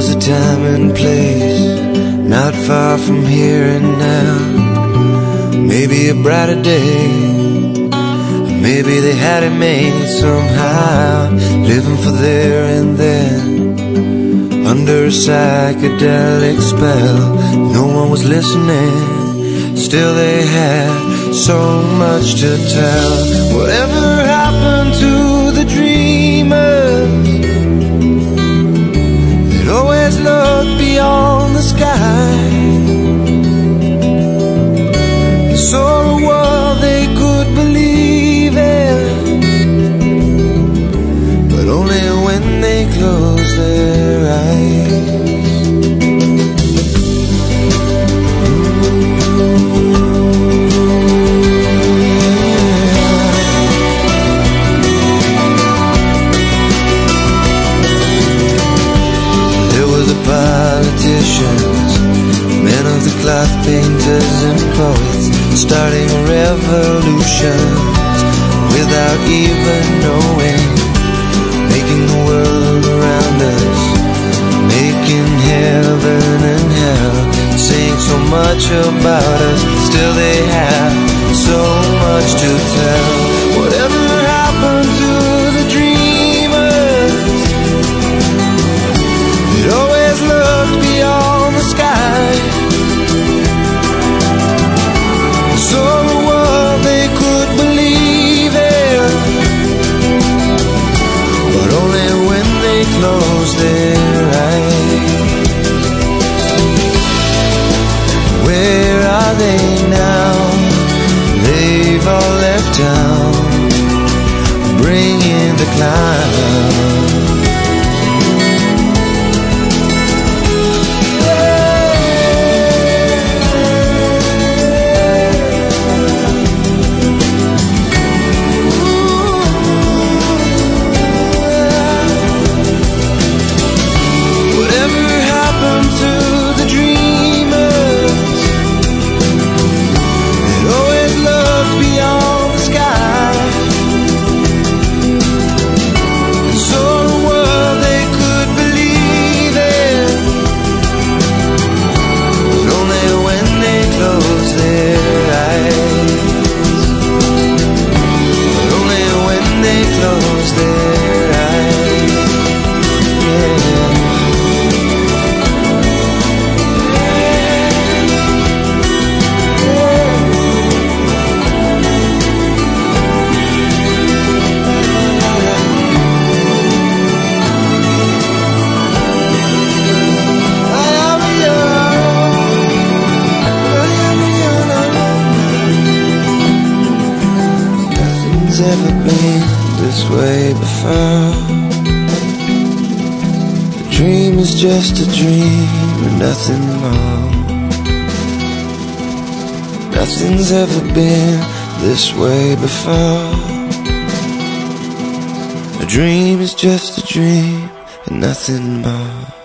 was a time and place not far from here and now. Maybe a brighter day, maybe they had it made somehow, living for there and then, under a psychedelic spell. No one was listening, still they had so much to tell. Whatever happened to the dreamers that always looked beyond the sky, they saw a world they could believe in, but only when they closed their eyes. Politicians, men of the cloth, painters and poets, starting revolutions without even knowing, making the world around us, making heaven and hell, saying so much about us, still they have so much to tell. Whatever happened to the dreamers that always looked beyond the sky, saw a world they could believe in, but only when they closed their eyes. Where are they now? They've all left town, bringing the clown. Ever been this way before. The dream is just a dream and nothing more. Nothing's ever been this way before. A dream is just a dream and nothing more.